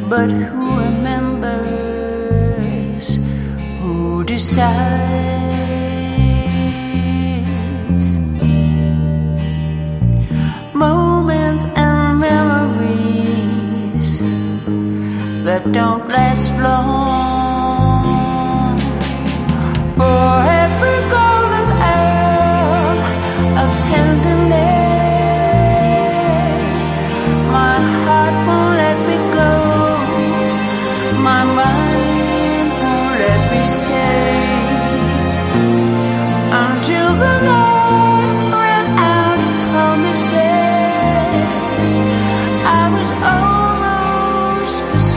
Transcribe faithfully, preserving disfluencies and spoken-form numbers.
but who remembers? Who decides? Moments and memories that don't last long. For every golden hour of tenderness, my heart won't let me go, my mind won't let me say, until the night ran out of promises. I was almost persuaded